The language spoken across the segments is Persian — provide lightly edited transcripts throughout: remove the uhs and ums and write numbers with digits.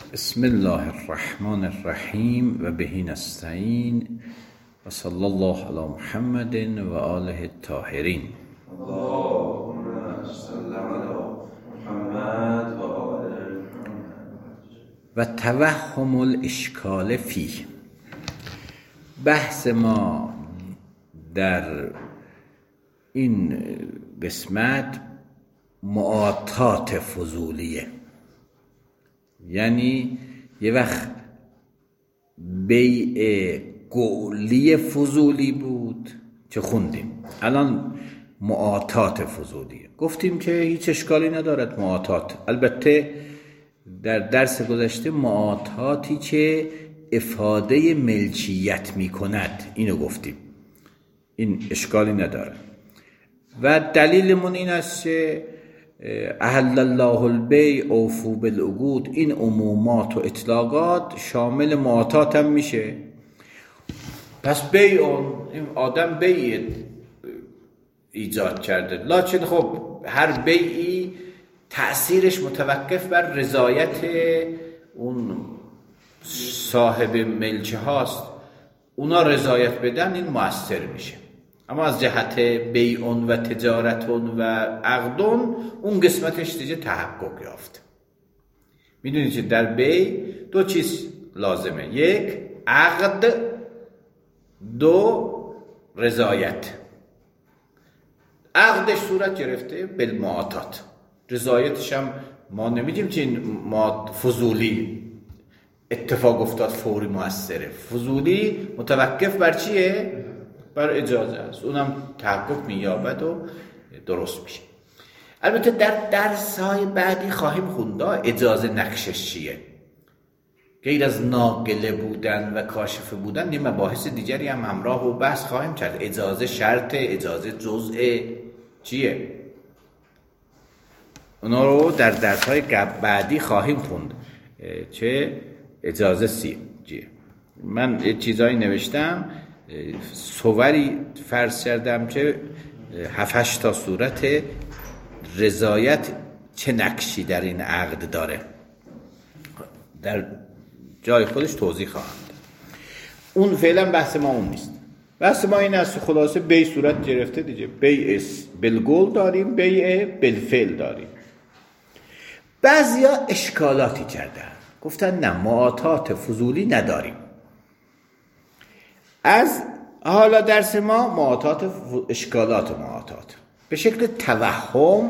بسم الله الرحمن الرحیم و به نستعین و صلی الله علی محمد و آله الطاهرین. اللهم صل علی محمد و آل محمد. و توهم الاشکال فیه. بحث ما در این قسمت معاطات فضولیه، یعنی یه وقت بیع قولی فضولی بود که خوندیم، الان معاطات فضولیه. گفتیم که هیچ اشکالی ندارد معاطات، البته در درس گذشته معاطاتی که افاده ملکیت می کند اینو گفتیم، این اشکالی نداره. و دلیلمون این است که احل الله البیع اوفوا بالعقود، این عمومات و اطلاقات شامل معاطات هم میشه. پس بیع، این آدم بیع ایجاد کرده، لکن خب هر بیعی تأثیرش متوقف بر رضایت اون صاحب ملکه هاست، اونا رضایت بدن این مؤثر میشه. اما از جهت بیعون و تجارتون و عقدون اون قسمتش دیگه تحقق یافت. میدونید که در بیع دو چیز لازمه، یک عقد، دو رضایت. عقدش صورت گرفته بالمعاطات، رضایتش هم ما نمیدیم که این فضولی اتفاق افتاد فوری مؤثره. فضولی متوقف بر چیه؟ بر اجازه است، اونم تحقق مییابد و درست میشه. البته در درس‌های بعدی خواهیم خوند اجازه نقشش چیه، غیر از ناقله بودن و کاشفه بودن یه مباحث دیگری هم همراه و بحث خواهیم کرد. اجازه شرط، اجازه جزء چیه، اونا رو در درس‌های بعدی خواهیم خوند چه اجازه چیه. من یه چیزایی نوشتم، صوری فرض کردم که 7-8 تا صورت رضایت چه نقشی در این عقد داره، در جای خودش توضیح خواهم داد. اون فعلا بحث ما اون نیست. بحث ما این است خلاصه بیع صورت گرفته دیگه، بیع بالقول داریم، بیع بالفعل داریم. بعضیا اشکالاتی کردن، گفتن نه معاطات فضولی نداریم. از حالا درس ما معاطات اشکالات معاطات به شکل توهم،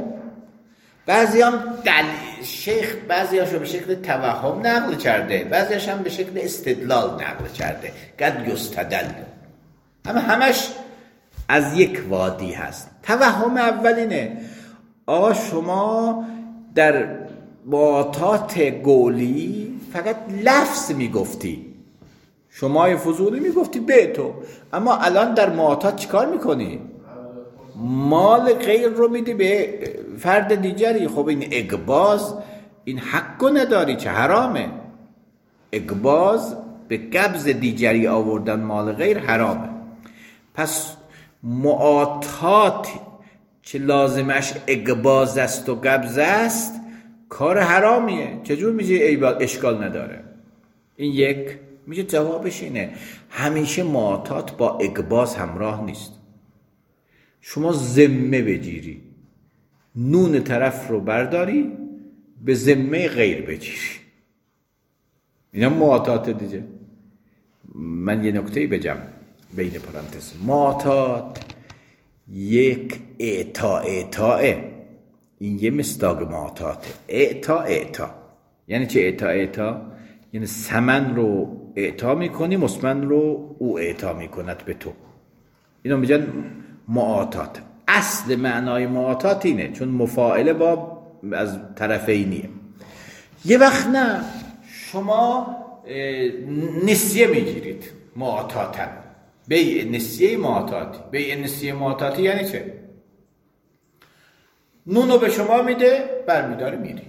شیخ بعضیاشو به شکل توهم نقل کرده، بعضیاش هم به شکل استدلال نقل کرده، قد یستدل، همش از یک وادی هست. توهم اولینه، شما در معاطات قولی فقط لفظ میگفتی، شما فضولی میگفتی به تو، اما الان در معاطات چیکار میکنی؟ مال غیر رو میدی به فرد دیگری. خب این اقباض، این حقو نداری که حرامه. اقباض به قبض دیگری آوردن مال غیر حرامه. پس معاطات که لازمش اقباض است و قبض است کار حرامیه. چجور میشه اشکال نداره؟ این یک میشه. جوابش اینه همیشه معاطات با اقباض همراه نیست. شما ذمه بگیری، نون طرف رو برداری به ذمه غیر بگیری، اینا معاطات دیگه. من یه نکته‌ای بگم بین پرانتز، معاطات یک اعطاه، این یه مصداق معاطاته. اعطا یعنی چه؟ اعطا یعنی ثمن رو اعطا میکنی، مسمن رو او اعطا میکند به تو، اینو میگن معاطات. اصل معنای معاطات اینه، چون مفاعله با از طرفینیه. یه وقت نه، شما نسیه میگیرید معاطاتا، بیع نسیه معاطاتی. بیع نسیه معاطاتی یعنی چه؟ نونو به شما میده، برمیداره میری.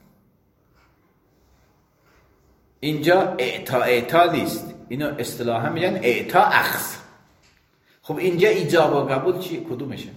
اینجا اعطا نیست، اینو اصطلاحا میگن اعطا اخذ. خب اینجا ایجاب و قبول چی؟ کدومشه؟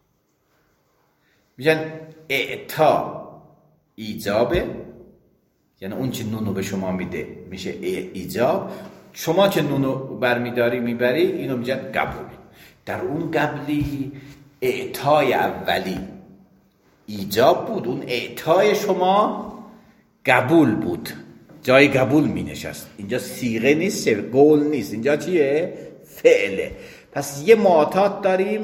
میگن اعطا ایجابه، یعنی اون چه نونو به شما میده میشه ایجاب، شما که نونو برمیداری میبری اینو میگن قبول. در اون قبلی اعطای اولی ایجاب بود، اون اعطای شما قبول بود، جای قبول می نشست. اینجا صیغه نیست، قول نیست، اینجا چیه؟ فعله. پس یه معتاد داریم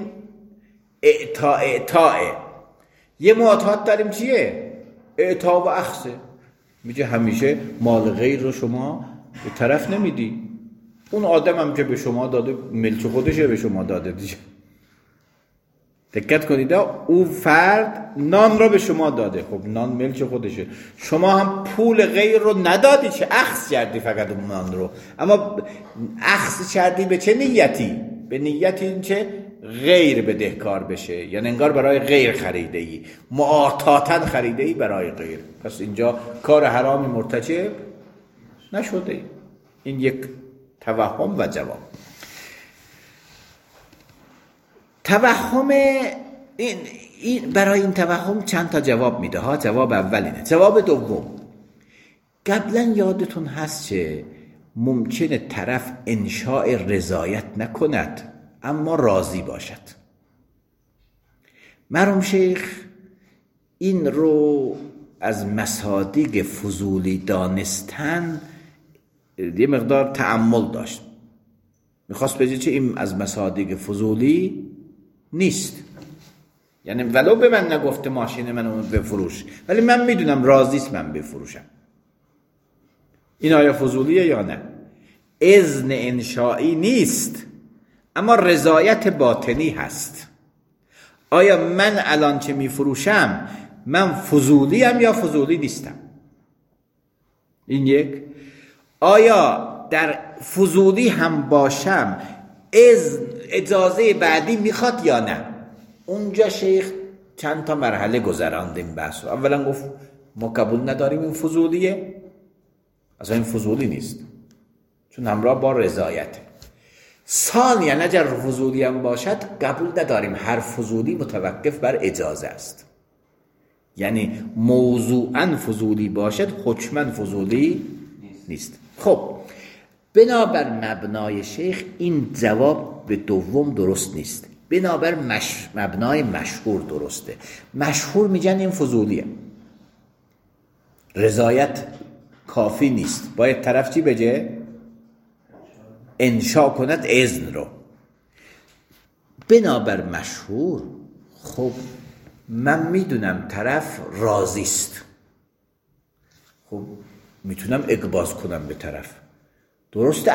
اعطاء، یه معتاد داریم چیه؟ اعطا و اخذه. میگه همیشه مال غیر رو شما به طرف نمیدی، اون آدم هم که به شما داده ملک خودشه به شما داده دیگه. دقت کنید، او فرد نان رو به شما داده، خب نان ملک خودشه، شما هم پول غیر رو ندادی، چه اخذ کردی فقط اون نان رو، اما اخذ کردی به چه نیتی؟ به نیت این که غیر بدهکار بشه، یعنی انگار برای غیر خریده ای، معاطاتن خریده ای برای غیر. پس اینجا کار حرامی مرتکب نشده ای. این یک توهم و جواب. توهم این برای این توهم چند تا جواب میده ها. جواب اول اینه. جواب دوم، قبلا یادتون هست که ممکنه طرف انشاء رضایت نکند اما راضی باشد. مرحوم شیخ این رو از مصادیق فضولی دانستن یه مقدار تأمل داشت، میخواست بگه چه این از مصادیق فضولی نیست، یعنی ولو به من نگفته ماشین منو بفروش ولی من میدونم راضیست من بفروشم. این آیا فضولیه یا نه؟ اذن انشائی نیست اما رضایت باطنی هست. آیا من الان چه میفروشم من فضولیم یا فضولی نیستم؟ این یک. آیا در فضولی هم باشم اجازه بعدی میخواد یا نه؟ اونجا شیخ چند تا مرحله گذراندیم بحث رو. اولا گفت ما قبول نداریم این فضولیه، اصلا این فضولی نیست چون همراه با رضایته. ثانیا اگر فضولی هم باشد قبول نداریم، هر فضولی متوقف بر اجازه است، یعنی موضوعاً فضولی باشد حکماً فضولی نیست. خب بنابر مبنای شیخ این جواب به دوم درست نیست، بنابر مبنای مشهور درسته. مشهور میگن این فضولیه، رضایت کافی نیست، باید طرف چی بگه؟ انشاء کند اذن رو. بنابر مشهور خب من میدونم طرف راضیست، خب میتونم اقباض کنم به طرف، درسته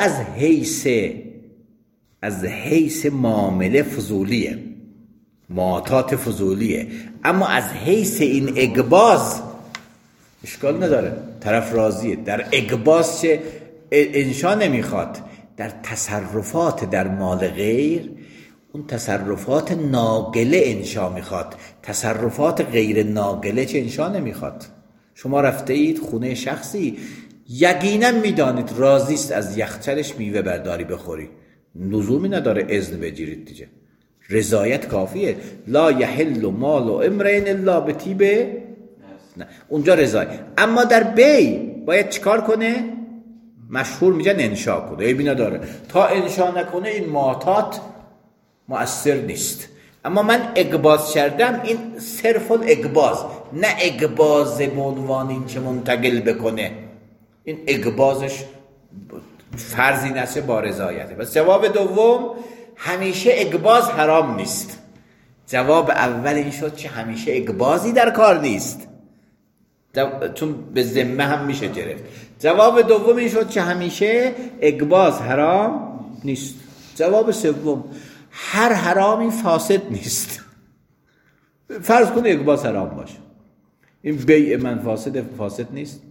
از حیث معامله فضولیه، معاطات فضولیه، اما از حیث این اقباض اشکال نداره، طرف راضیه. در اقباض چه انشا نمیخواد، در تصرفات در مال غیر اون تصرفات ناقله انشا میخواد، تصرفات غیر ناقله چه انشا نمیخواد. شما رفته اید خونه شخصی یقینا میدانید راضیست از یخچالش میوه برداری بخوری، لزومی نداره اذن بگیرید دیگه، رضایت کافیه. لا یحل مال امرئ الا بطیب نه، اونجا رضایت. اما در بی باید چیکار کنه؟ مشهور میگن انشا کنه، عیبی نداره، تا انشا نکنه این معاطات مؤثر نیست. اما من اقباض کردم، این صرف الاقباض، نه اقباض به عنوان این که منتقل بکنه، این اقباضش فرضی نشه با رضایته. پس جواب دوم همیشه اقباض حرام نیست. جواب اول این شد که همیشه اقباضی در کار نیست، چون به ذمه هم میشه گرفت. جواب دوم این شد که همیشه اقباض حرام نیست. جواب سوم هر حرامی فاسد نیست. فرض کنه اقباض حرام باشه، این بیع من فاسد نیست،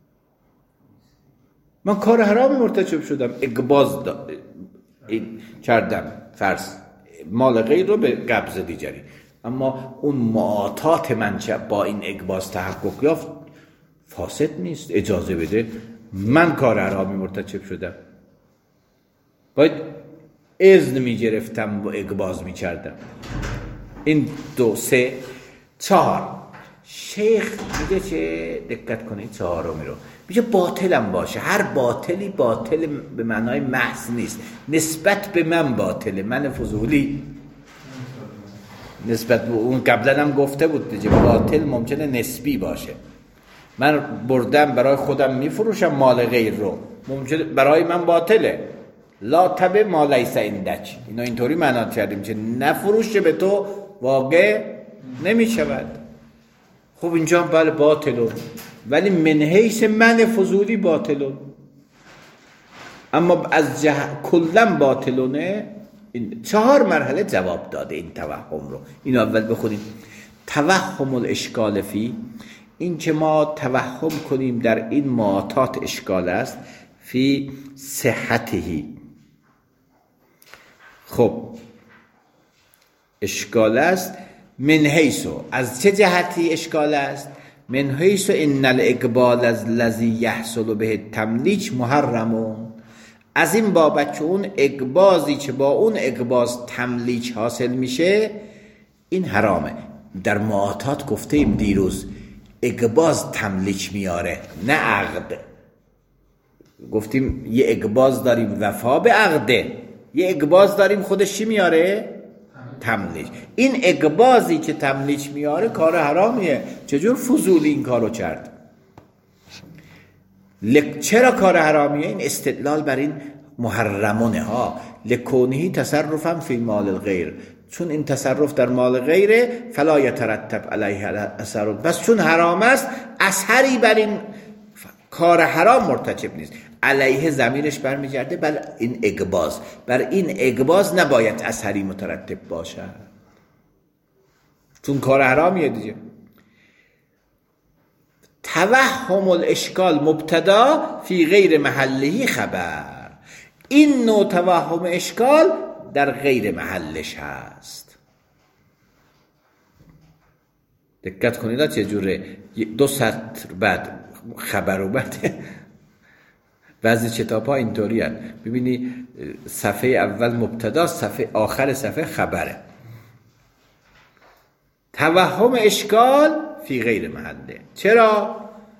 من کار حرامی مرتکب شدم، اقباض کردم، فرض مال غیر رو به قبض دیگری، اما اون معاطات من با این اقباض تحقق یافت فاسد نیست، اجازه بده، من کار حرامی مرتکب شدم، باید اذن می گرفتم و اقباض می کردم. این 2 3 4 شیخ میگه چه دقت کنید چهارمی رو میگه باطلم باشه، هر باطلی باطل به معنای محض نیست، نسبت به من باطله، من فضولی نسبت به اون قبلا هم گفته بود دیگه، باطل ممکنه نسبی باشه. من بردم برای خودم میفروشم مال غیر رو، ممکنه برای من باطله. لا تبع ما لیس عندک، اینا اینطوری معنا کردیم که نفروشه به تو واقع نمیشود. خب اینجا بله باطلون، ولی من حیث من فضولی باطلون، اما از کلا باطلونه. این 4 مرحله جواب داده این توهم رو. اینو اول بخونیم. توهم الاشکال فی، این که ما توهم کنیم در این معاطات اشکال است، فی صحتهی. خب اشکال است من حیثو، از چه جهتی اشکال است؟ من حیث ان الاقبال از الذی یحصل به تملیک محرمون، از این بابت که اون اقبازی که با اون اقباز تملیک حاصل میشه این حرامه. در معاطات گفتیم دیروز اقباز تملیک میاره نه عقد. گفتیم یه اقباز داریم وفا به عقده، یه اقباز داریم خودش چی میاره؟ تملیک. این اقبازی که تملیک میاره کار حرامیه. چجور فضولی این کارو کرد؟ چرا کار حرامیه؟ این استدلال بر این محرمونه ها. لکونهی تصرفا فی مال الغیر، چون این تصرف در مال غیره، فلا یترتب علیه اثر، بس چون حرام است اثری بر این کار حرام مرتکب نیست. علیه ضمیرش برمیگرده بل این اقباز، بر این اقباز نباید اثری مترتب باشد چون کار حرامیه دیگه. توهم الاشکال مبتدا فی غیر محله خبر، این نوع توهم اشکال در غیر محلش هست. دقت کنید چه جوره، 2 سطر بعد خبر و بعد بعضی کتاب ها اینطوری هست. ببینی صفحه اول مبتدا، صفحه آخر صفحه خبره. توهم اشکال فی غیر محله. چرا؟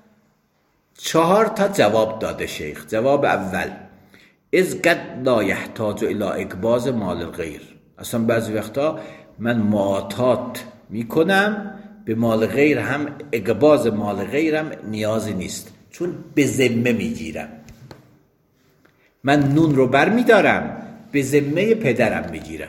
4 تا جواب داده شیخ. جواب اول از قد لا یحتاج الی اقباز مال الغیر، اصلا بعضی وقتا من معاطات میکنم به مال غیر، هم اقباز مال غیرم نیازی نیست چون به ذمه میگیرم. من نون رو بر میدارم به ذمه پدرم میگیرم.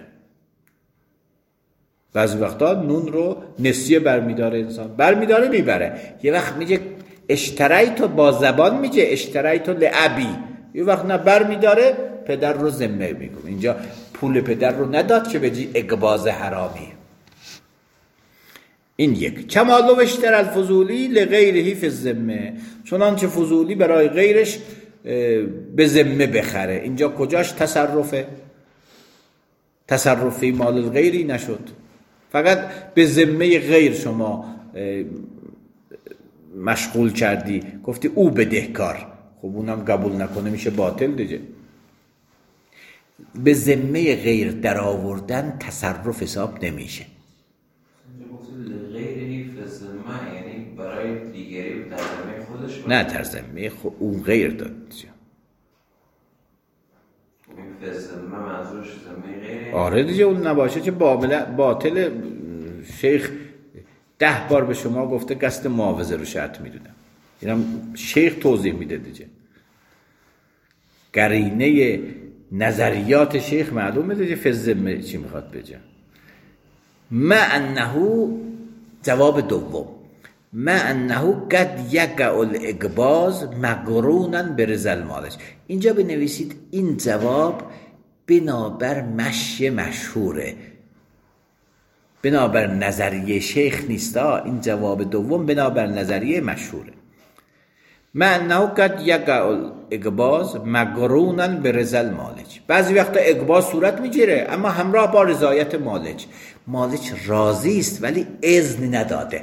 بعضی وقتا نون رو نسیه بر میداره انسان، بر میداره میبره. یه وقت میگه اشتریتو، با زبان میگه اشتریتو لعبی، یه وقت نه بر میداره پدر رو ذمه میگم. اینجا پول پدر رو نداد که بگی اقباز حرامی. این یک. کمالو اشتر الفضولی لغیرهی فی الذمه، چنانچه فضولی برای غیرش به ذمه بخره. اینجا کجاش تصرفه؟ تصرفی مال الغیری نشد، فقط به ذمه غیر شما مشغول کردی، گفتی او بدهکار. خب اونم قبول نکنه میشه باطل دیگه. به ذمه غیر در آوردن تصرف حساب نمیشه. یعنی برای دیگری در ذمه خودش، نه در ذمه اون غیر داد. این ذمه منظورش ذمه غیره؟ آره دیگه، اون نباشه که باطل. شیخ 10 بار به شما گفته قصد معاوضه رو شرط میدونم. اینم شیخ توضیح میده دیگه. قرینه نظریات شیخ معلومه دیگه. فزمه چی میخواد بگه؟ ما انه، جواب دوم، ما انه قد یقع الاقباز مقرونا برضا المالک. اینجا بنویسید این جواب بنابر مشی مشهوره، بنابر نظریه شیخ نیستا. این جواب دوم بنابر نظریه مشهوره. ما انه قد یقع الاقباز مقرونا برضا المالک. بعضی وقتا اقباز صورت میگیره اما همراه با رضایت مالک. مالک راضی است ولی اذن نداده.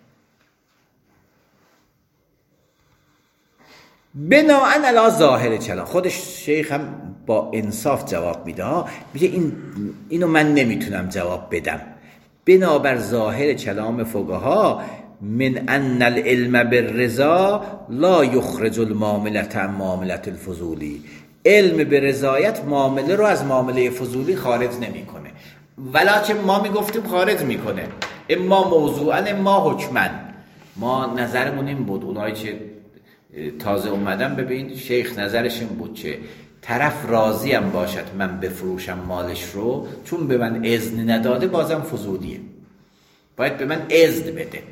بناءً علی ظاهر کلام، خودش شیخ هم با انصاف جواب میده. میگه اینو من نمیتونم جواب بدم. بنابر ظاهر کلام فقها من ان العلم بالرضا لا یخرج المعامله عن معامله الفضولی. علم به رضایت معامله رو از معامله فضولی خارج نمیکنه، ولکن ما میگفتیم خارج میکنه، اما موضوعا اما حکما. ما نظرمون این بود، اونایی که تازه اومدن ببین شیخ نظرش این بود که طرف راضی هم باشد من بفروشم مالش رو، چون به من اذن نداده بازم فضولیه، باید به من اذن بده.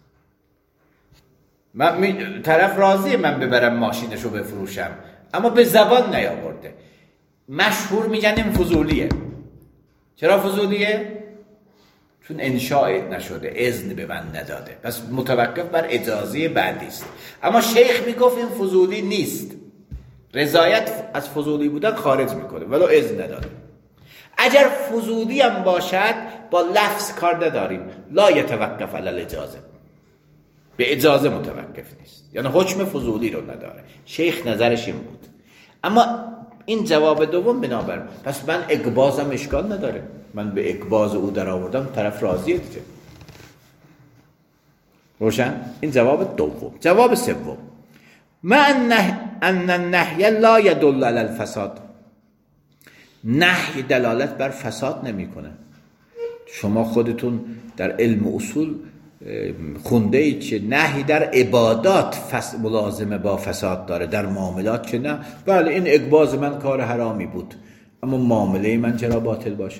طرف راضیه من ببرم ماشینش رو بفروشم، اما به زبان نیاورده. مشهور میگن این فضولیه. چرا فضولیه؟ چون انشاء نشده، اذن به من نداده، پس متوقف بر اجازه بعدی است. اما شیخ میگفت این فضولی نیست، رضایت از فضولی بودن خارج میکنه ولو اذن نداده. اگر فضولی هم باشد با لفظ کار نداریم، لا یتوقف علی الاجازه، به اجازه متوقف نیست، یعنی حکم فضولی رو نداره. شیخ نظرش این بود. اما این جواب دوم بنابر پس من اقباضم اشکال نداره، من به اقباض او در آوردم، طرف راضیه دیگه. روشن؟ این جواب دوم. جواب سوم، ما ان النهی لا يدل على الفساد. نهی دلالت بر فساد نمیکنه. شما خودتون در علم اصول خونده اید که نهی در عبادات ملازمه با فساد داره، در معاملات که نه. بله این اقباض من کار حرامی بود، اما معامله من چرا باطل باشه؟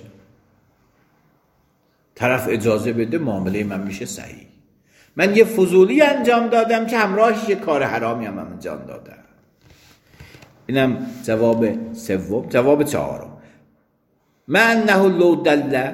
طرف اجازه بده معامله من میشه صحیح. من یه فضولی انجام دادم که همراهش یه کار حرامی هم انجام دادم. اینم جواب سوم. جواب چهارم، ما انه لو دل،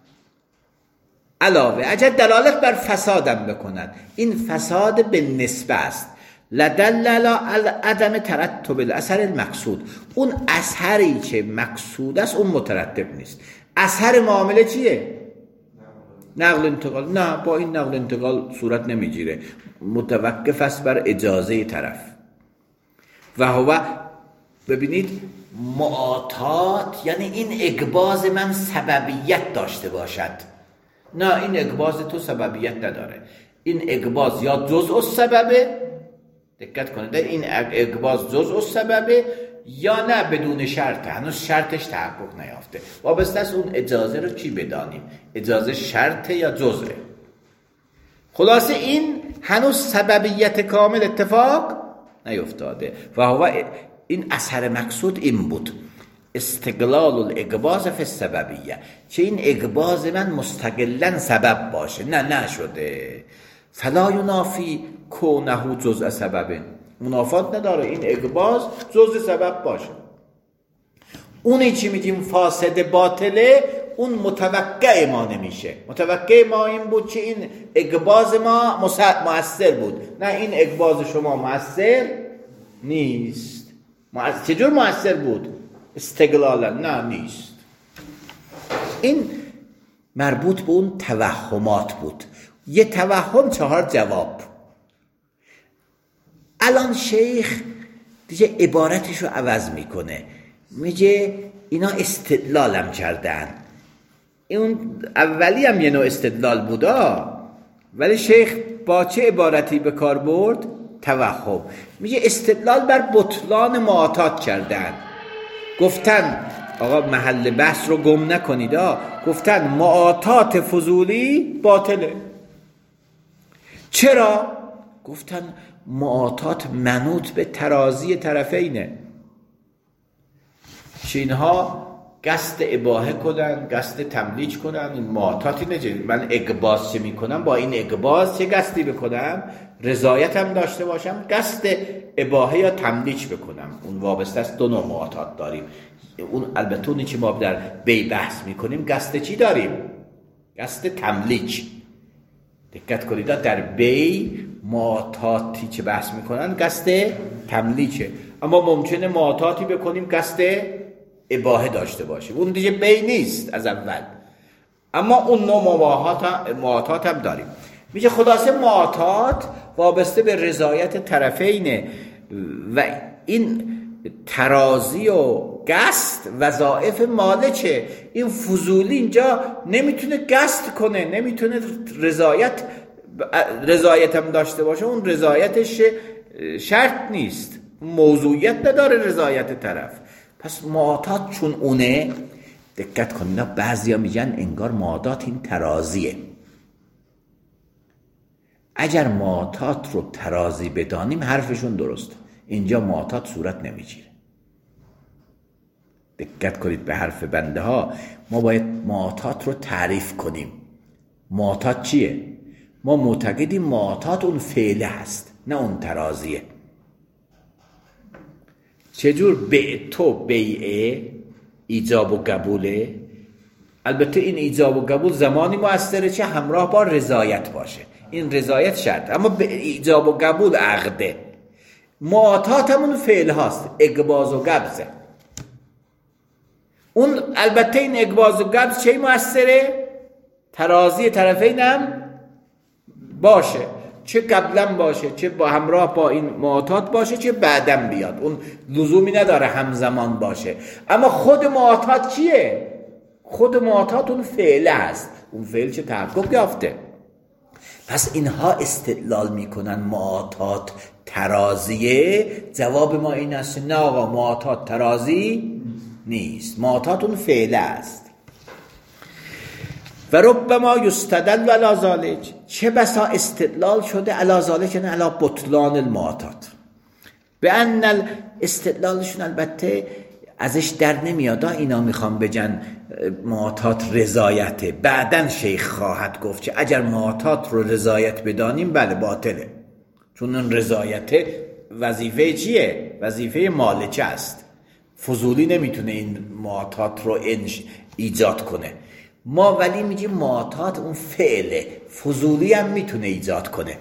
علاوه اگر دلالت بر فسادم بکند، این فساد به نسبه است، لدل علی عدم ترتب الاثر المقصود، اون اثری که مقصود است اون مترتب نیست. اثر معامله چیه؟ نقل انتقال. نه، با این نقل انتقال صورت نمیگیره، متوقف است بر اجازه طرف. و هو، ببینید، معاطات یعنی این اقباض من سببیت داشته باشد. نه، این اقباض تو سببیت نداره. این اقباض یا جزء السببه، دقت کنید، این اقباض جزء السببه یا نه بدون شرط، هنوز شرطش تحقق نیافته. وابسته است اون اجازه رو چی بدانیم، اجازه شرطه یا جزءه. خلاصه این هنوز سببیت کامل اتفاق نیفتاده. و هو، این اثر مقصود این بود، استقلال الاقباض فی السببیه، چه این اقباض من مستقلا سبب باشه. نه نشده. فلا ینافی کونه جزء سبب، منافات نداره این اقباض جزء سبب باشه. اونی چی میگیم فاسد باطله، اون متوقع ما نمیشه. متوقع ما این بود که این اقباض ما مؤثر بود. نه، این اقباض شما مؤثر نیست. چجور مؤثر بود؟ استقلالا. نه، نیست. این مربوط به اون توهمات بود. یه توهم 4 جواب. الان شیخ دیگه عبارتش رو عوض میکنه، میگه اینا استدلالم کردن. اون اولی هم یه نوع استدلال بودا، ولی شیخ با چه عبارتی به کار برد؟ توهم. میگه استدلال بر بطلان معاطات کردن. گفتن آقا محل بحث رو گم نکنید، گفتن معاطات فضولی باطله. چرا؟ گفتن معاطات منوط به ترازی طرفینه. اینها قصد اباحه کنن، قصد تملیک کنن. این معاطاتی نجه من اقباض چه میکنم، با این اقباض چه قصدی بکنم؟ رضایت هم داشته باشم، قصد اباحه یا تملیک بکنم. اون وابسته است. 2 نوع معاطات داریم. اون البته اونی که ما در بی بحث میکنیم قصد چی داریم؟ قصد تملیک. دقت کنید، در بی معاطاتی که بحث میکنن قصد تملیکه، اما ممکنه معاطاتی بکنیم قصد اباحه داشته باشیم. اون دیگه بی نیست از اول، اما اون نوع معاطات هم داریم. میگه خلاصه معاطات وابسته به رضایت طرفینه و این ترازی و قصد وظایف مالکه. این فضولی اینجا نمیتونه قصد کنه، نمیتونه رضایت رضایت هم داشته باشه اون رضایتش شرط نیست، موضوعیت نداره رضایت طرف. پس معتاد چون اونه، دقت کنید بعضیا میگن انگار معتاد این ترازیه. اگر معتاد رو ترازی بدانیم حرفشون درسته، اینجا معتاد صورت نمیگیره. دقت کنید به حرف بنده ها، ما باید معتاد رو تعریف کنیم. معتاد چیه؟ ما معتقدیم معتاد اون فعله هست نه اون ترازیه. چجور تو بیعه ایجاب و قبوله؟ البته این ایجاب و قبول زمانی مؤثره چه همراه با رضایت باشه، این رضایت شرط، اما به ایجاب و قبول عقده. معتاد همون فعل هاست، اقباض و قبضه. اون البته این اقباض و قبض چه مؤثره؟ ترازی طرفین هم باشه، چه قبلا باشه، چه با همراه با این معتاد باشه، چه بعدم بیاد، اون لزومی نداره همزمان باشه. اما خود معتاد چیه؟ خود معتاد اون فعل هست، اون فعل چه تحقق یافته. پس اینها استدلال میکنن معتاد ترازیه. جواب ما این است نه آقا، معتاد ترازی نیست، معتاد اون فعل است. و ربما یستدل علی ذلک، چه بسا استدلال شده علی ذلک، نه علی بطلان المعتاد. به ان استدلالشون البته ازش در نمیاد، اینا میخوان بگن معتاد رضایته. بعدن شیخ خواهد گفت که اگر معتاد رو رضایت بدانیم بله باطله، چون اون رضایت وظیفه چیه؟ وظیفه مالکه است. فضولی نمیتونه این معتاد رو ایجاد کنه. ما ولی میگیم معتاد اون فعله، فضولی هم میتونه ایجاد کنه.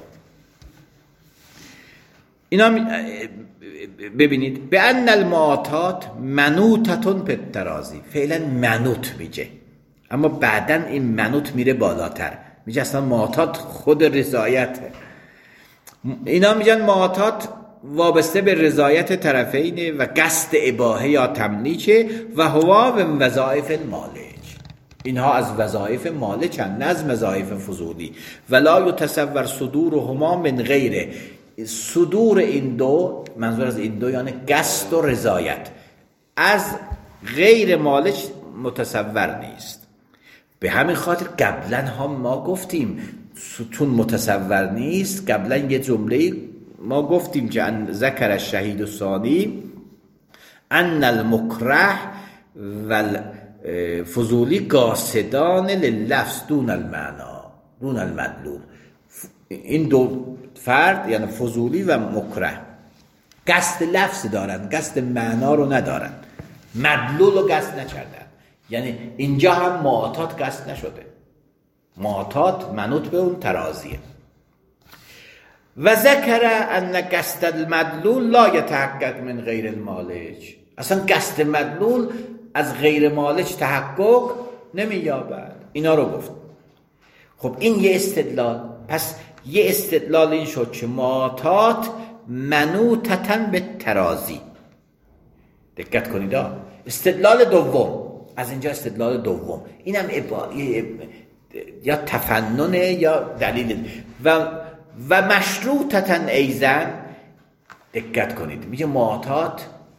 اینا ببینید به ان المعتاد منوطتون بالترازی، فعلا منوط میگه، اما بعدن این منوط میره بالاتر، میگه اصلا معتاد خود رضایته. اینا میگن معتاد وابسته به رضایت طرفینه و قصد اباحه یا تملیکه و هوا و وظایف المالک. اینها از وظایف مالکن، نه از وظایف فضولی. ولا یتصور صدورهما من غیره، صدور این دو، منظور از این دو یعنی قصد و رضایت، از غیر مالک متصور نیست. به همین خاطر قبلا هم ما گفتیم چون متصور نیست، قبلا یه جمله ما گفتیم که ان ذکر الشهید الثانی ان المکره والفضولی قاصدان لللفظ دون المعنا دون المدلول. این دو فرد یعنی فضولی و مکره قصد لفظ دارن، قصد معنا رو ندارن، مدلول رو قصد نکردن. یعنی اینجا هم معتاد قصد نشده، معتاد منوط به اون ترازیه. و ذکر ان قصد المدلول لا یتحقق من غیر المالک، اصلا قصد مدلول از غیر مالک تحقق نمییابد. اینا رو گفت. خب این یه استدلال. پس یه استدلال این شد که معتاد منوطتن به ترازی. دقت کنید استدلال دوم، از اینجا استدلال دوم، اینم یا تفننه یا دلیل. و مشروطتن ایزن، دقت کنید میگه معتاد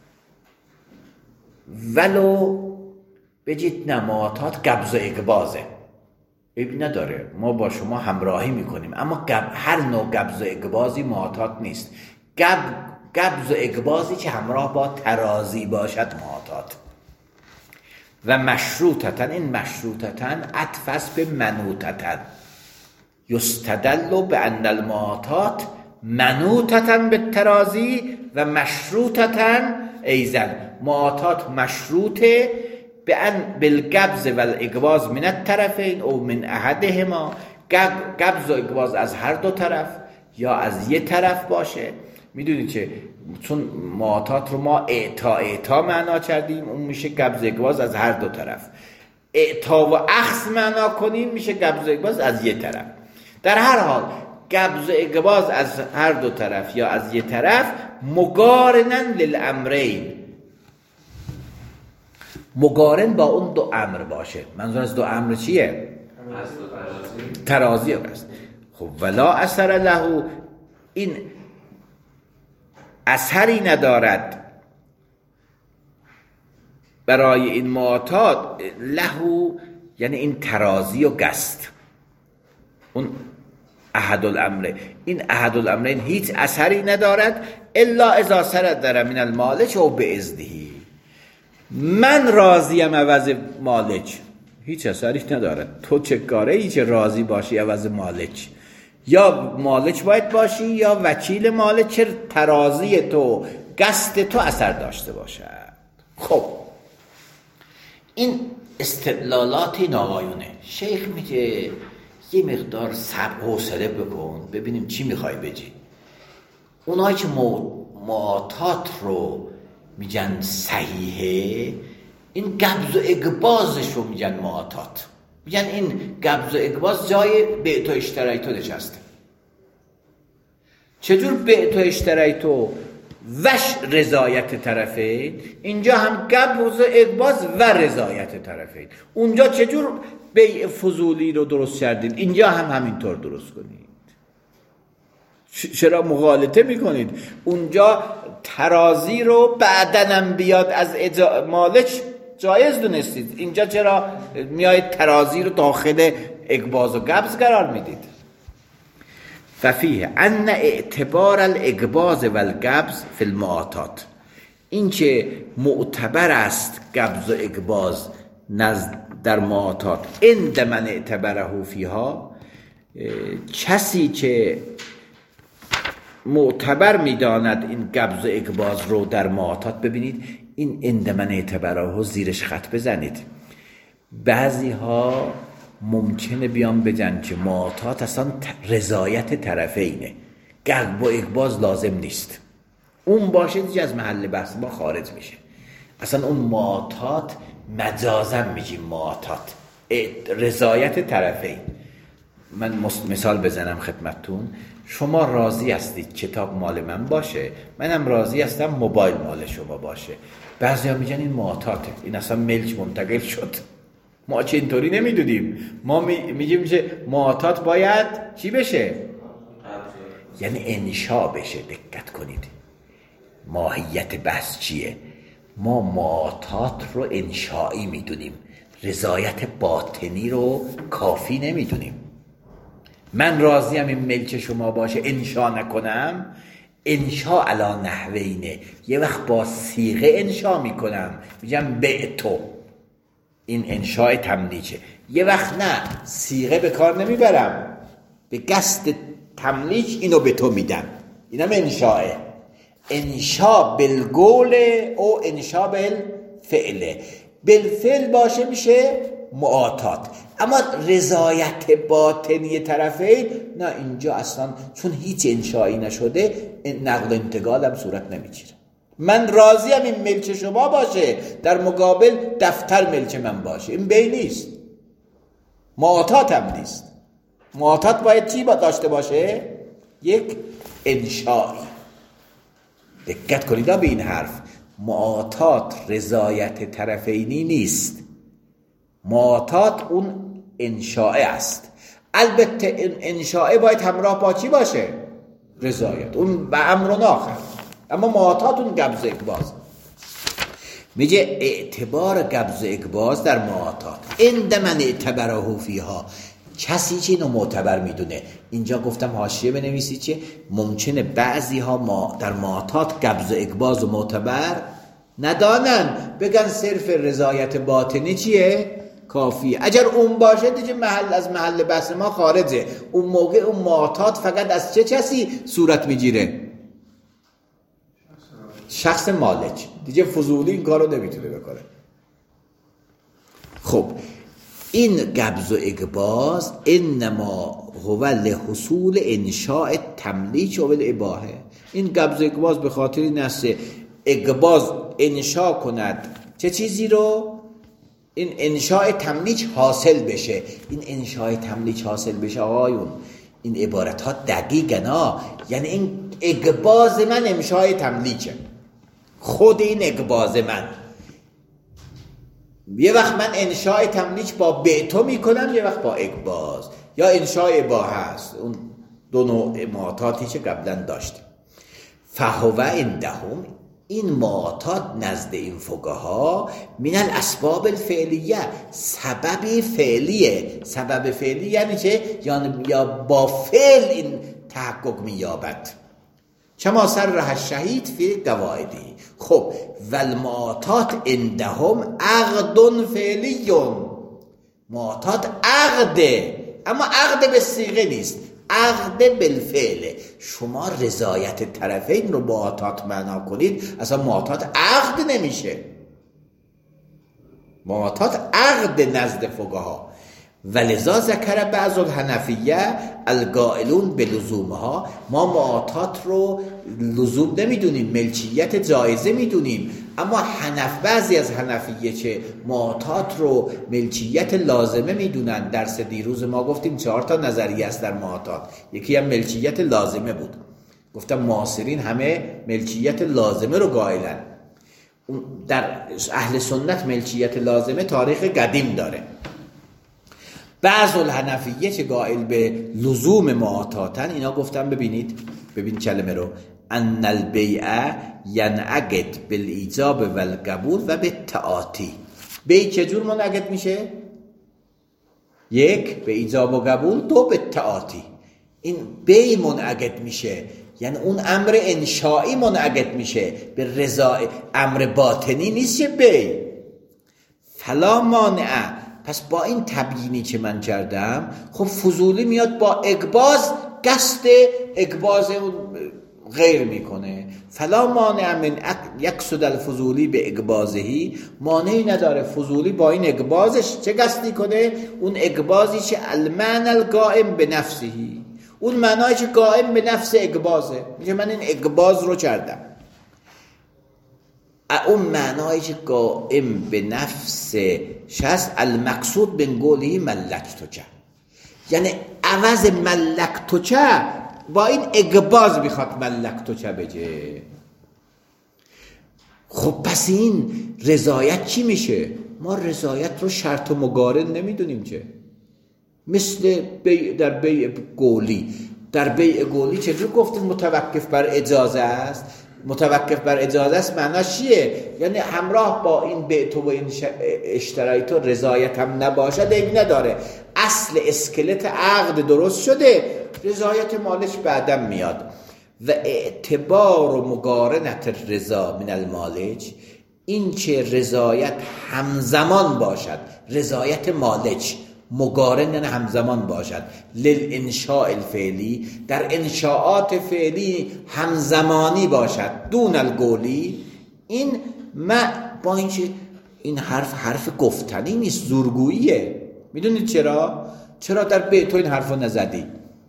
ولو بجید نه، معتاد قبض و اقباضه، عیب نداره ما با شما همراهی میکنیم، اما هر نوع قبض و اقباضی معتاد نیست. قبض و اقباضی که همراه با ترازی باشد معتاد. و مشروطتن، این مشروطتن عطف است به منوطتن. یستدل به ان المعتاد منوطتن به ترازی و مشروطتن ایزن، معتاد مشروطه به ان بالقبض والاقباض من الطرفین او من احدهما، قبض و اقباض از هر دو طرف یا از یه طرف باشه. میدونید که چون معتاد رو ما اعطا معنا کردیم، اون میشه قبض و اقباض از هر دو طرف. اعطا و اخذ معنا کنیم میشه قبض و اقباض از یه طرف. در هر حال قبض و اقباض از هر دو طرف یا از یه طرف مقارنن للامرین، مقارن با اون دو امر باشه. منظور از دو امر چیه؟ ترازی است. خب ولا اثر له، این اثری ندارد برای این معتاد، له یعنی این ترازی و گست، اون احد الامره، این احد الامرین هیچ اثری ندارد الا اذا صدر من المالک و باذنه. من راضیم عوض مالک، هیچ اثری ندارد. تو چه کاره ای چه راضی باشی عوض مالک؟ یا مالک باید باشی یا وکیل مالک، چه ترازی تو گست تو اثر داشته باشد. خب این استدلالات این آقایونه. شیخ میگه یه مقدار صبر و حوصله بکن ببینیم چی میخوای بگی. اونایی که معاطات رو میگن صحیحه، این قبض و اقباضش رو میگن معاطات. میگن این قبض و اقباض جای بیع و اشترای تو نشسته. چجور بیع و اشترای تو وش رضایت طرفین، اینجا هم قبض و اقباض و رضایت طرفین. اونجا چجور بیع فضولی رو درست کردید، اینجا هم همینطور درست کنید. چرا مغالطه میکنید؟ اونجا ترازی رو بعدنم بیاد از مالک جایز دونستید، اینجا چرا میایید ترازی رو داخل اقباض و قبض قرار میدید؟ ففیه ان اعتبار الاقباض و القبض فی المعاطات، این که معتبر است قبض و اقباض در معاطات، عند من اعتبره فیها، کسی که معتبر میداند این قبض و اقباض رو در معاطات. ببینید این عند من اعتبره زیرش خط بزنید. بعضی ها ممکنه بیان بگن که معاطات اصلا رضایت طرفینه، قبض و اقباض لازم نیست، اون باشه دیگه از محل بحث ما خارج میشه. اصلا اون معاطات مجازا میگیم معاطات رضایت طرفین. من مثال بزنم خدمتتون. شما راضی هستید کتاب مال من باشه، منم راضی هستم موبایل مال شما باشه. بعضیا میگن این معاطاته، این اصلا ملک منتقل شد. ما چه اینطوری نمیدونیم، ما میگیم که معاطات باید چی بشه؟ یعنی انشا بشه. دقت کنید ماهیت بحث چیه؟ ما معاطات رو انشایی میدونیم، رضایت باطنی رو کافی نمیدونیم. من راضیم این ملک شما باشه، انشا نکنم. انشا علی نحوینه، یه وقت با صیغه انشا میکنم، میگم بعتو، این انشاء تملیکه. یه وقت نه، صیغه به کار نمیبرم، به قصد تملیک اینو به تو میدم، اینم انشاءه. انشاء بالقول او انشاء بالفعل. بالفعل باشه میشه معاطات. اما رضایت باطنی طرفین نه، اینجا اصلا چون هیچ انشایی نشده نقل و انتقال هم صورت نمیگیره. من راضیم این ملک شما باشه، در مقابل دفتر ملک من باشه، این بی نیست، معاطات هم نیست. معاطات باید چی داشته باشه؟ یک انشایی. دقت کنید به این حرف، معاطات رضایت طرفینی نیست، معاطات اون انشاء است. البته این انشاء باید همراه با چی باشه؟ رضایت، اون به امر و آخر. اما معاطات اون قبض و اقباض. میگه اعتبار قبض و اقباض در معاطات عند من اعتبره فیها، کسی که اینو معتبر میدونه. اینجا گفتم حاشیه بنویسید که ممکنه بعضی ها در معاطات قبض و اقباض و معتبر ندانن، بگن صرف رضایت باطنی چیه؟ کافیه. اگر اون باشه دیگه از محل بحث ما خارجه. اون موقع اون معاطات فقط از چه کسی صورت میگیره؟ شخص مالک. دیگه فضولی این کارو نمیتونه بکنه. خب این قبض و اقباض انما هو لحصول انشاء تملیک و الاباحه. این قبض و اقباض به خاطر این است اقباض انشاء کند چه چیزی رو؟ این انشاء تملیک حاصل بشه. این انشاء تملیک حاصل بشه آقایون، این عبارت ها دقیقا یعنی این اقباض من انشاء تملیکه، خود این اقباض من. یه وقت من انشاء تملیک با بعتو میکنم، یه وقت با اقباض. یا انشاء اباحه است، اون دو نوع معاطاتی که قبلا داشتیم. فهو عندهم، این معاطات نزد این فقها من الاسباب الفعلیه، سبب فعلیه. سبب فعلی یعنی چه؟ یا با فعل این تحقق می‌یابد. چما صرح الشهید فی قواعدی. خب والمعاطات عندهم عقد فعلی، معاطات عقده، اما عقد به صیغه نیست، عقد بالفعل. شما رضایت طرفین رو معاطات معنا کنید، اصلا معاطات عقد نمیشه. معاطات عقد نزد فقها. ولذا ذکر بعض الحنفیه القائلون بلزومها، ما معاطات رو لزوم نمیدونیم، ملکیت جایزه میدونیم، اما بعضی از حنفیه چه معاطات رو ملکیت لازمه میدونن. درس دیروز ما گفتیم 4 نظریه است در معاطات، یکی هم ملکیت لازمه بود. گفتم معاصرین همه ملکیت لازمه رو قائلن. در اهل سنت ملکیت لازمه تاریخ قدیم داره. بعض الحنفیه که قائل به لزوم معاطاتن، اینا گفتن ببین کلمه رو، ان البیع ینعقد بالایجاب والقبول و بالتعاطی. بیع چجور منعقد میشه؟ 1 به ایجاب و قبول، 2 به تعاطی. این بیع منعقد میشه، یعنی اون امر انشائی منعقد میشه، به رضا امر باطنی نیست که بیع. فلا مانع. پس با این تبیینی که من کردم، خب فضولی میاد با اقباض قصد اقباض غیر میکنه. فلا مانع من یقصد الفضولی به اقباضهی، مانعی نداره فضولی با این اقباضش چه قصدی کنه؟ اون اقباضی که المعنى القائم به نفسهی، اون معنایی که قائم به نفس اقباضه، میگه من این اقباض رو کردم. اون معنایی که قائم به نفس شست المقصود بن قوله ملکتوکه، یعنی عوض ملکتوکه با این اقباض میخواد ملکتوکه بگه. خب پس این رضایت چی میشه؟ ما رضایت رو شرط و مقارن نمیدونیم که، مثل در بیع قولی. در بیع قولی چجور گفتیم متوقف بر اجازه است؟ متوقف بر اجازه است معناش چیه؟ یعنی همراه با این بیع و این اشترایت و رضایت هم نباشد عیبی نداره، اصل اسکلت عقد درست شده، رضایت مالش بعدم میاد. و اعتبار و مقارنت رضا من المالج، این که رضایت همزمان باشد، رضایت مالج مقارن همزمان باشد للانشاء الفعلی، در انشاءات فعلی همزمانی باشد دون القولی. این ما با اینکه این حرف گفتنی نیست، زورگوییه. میدونید چرا در بیت این حرفو نزدی؟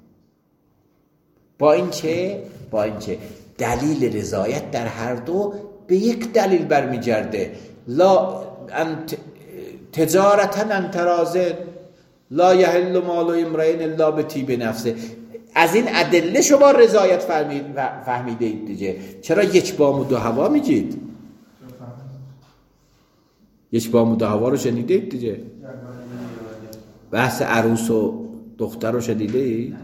با اینکه دلیل رضایت در هر دو به یک دلیل برمیگرده. لا تجارتا انترازه لا یحل مال امرئ الا بطیب نفسه. از این ادله شما رضایت فهمیده اید دیگه. چرا یک بام و دو هوا میگید؟ یک بام و دو هوا رو شنیده اید دیگه؟ بحث عروس و دختر رو شنیده اید؟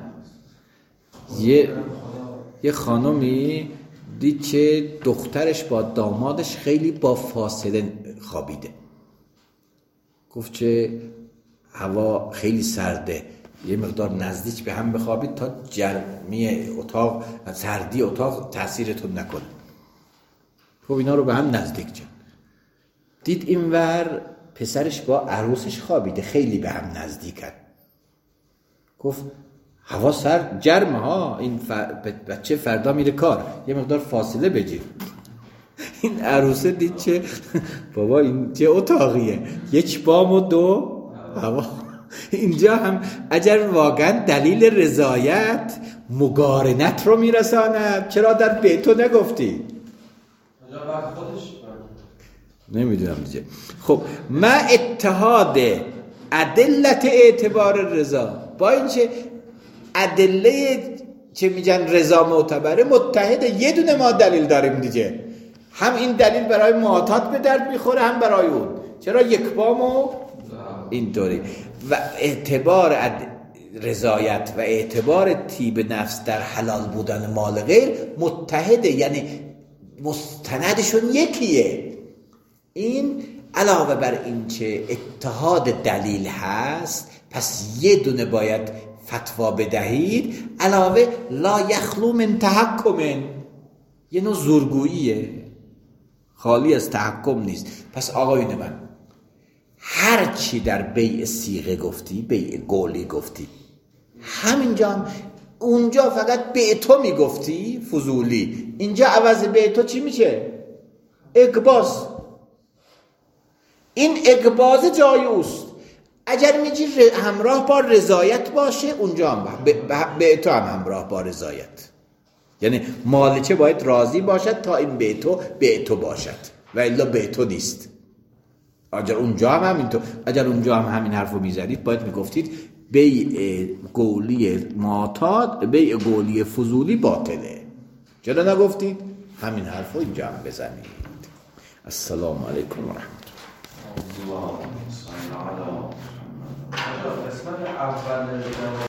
یه خانمی دید که دخترش با دامادش خیلی با فاصله خوابیده. گفت که هوا خیلی سرده، یه مقدار نزدیک به هم بخوابید تا گرمی اتاق، سردی اتاق تأثیرتون نکنه. خب اینا رو به هم نزدیک کرد. دید اینور پسرش با عروسش خوابیده، خیلی به هم نزدیکن. گفت هوا سرد گرمه ها، این بچه فردا میره کار، یه مقدار فاصله بگیر. این عروسه دید که بابا این چه اتاقیه، یک بام و دو هوا. اینجا هم اگر واقعا دلیل رضایت مقارنت رو میرساند، چرا در بیتو نگفتی؟ نمیدونم دیگه. خب ما اتحاد ادلت اعتبار رضا، با اینکه ادله که میگن رضا معتبره متحده، یه دونه ما دلیل داریم دیگه، هم این دلیل برای معاطات به درد میخوره هم برای اون. چرا یک بام و اینطوری؟ و اعتبار رضایت و اعتبار طیب نفس در حلال بودن مال غیر متحده، یعنی مستندشون یکیه. این علاوه بر این چه اتحاد دلیل هست، پس یه دونه باید فتوا بدهید، علاوه لا یخلو من تحکم، یه نوع زورگوییه، خالی از تحکم نیست. پس آقایون من، هر چی در بیع صیغه گفتی، بیع قولی گفتی، همینجا هم اونجا فقط بیع تو میگفتی فضولی، اینجا عوض بیع تو چی میشه؟ اقباض. این اقباض جای اوست. اگر میگی همراه با رضایت باشه، اونجا هم بیع تو هم همراه با رضایت، یعنی مالچه باید راضی باشد تا این بیع تو باشد و الا بیع تو نیست. اگر اونجا هم همینطور، اگر اونجا هم همین حرفو میزدید باید میگفتید بیع قولی معتاد، بیع قولی فضولی باطله. چرا نگفتید؟ همین حرفو اینجا هم بزنید. السلام علیکم و رحمت الله.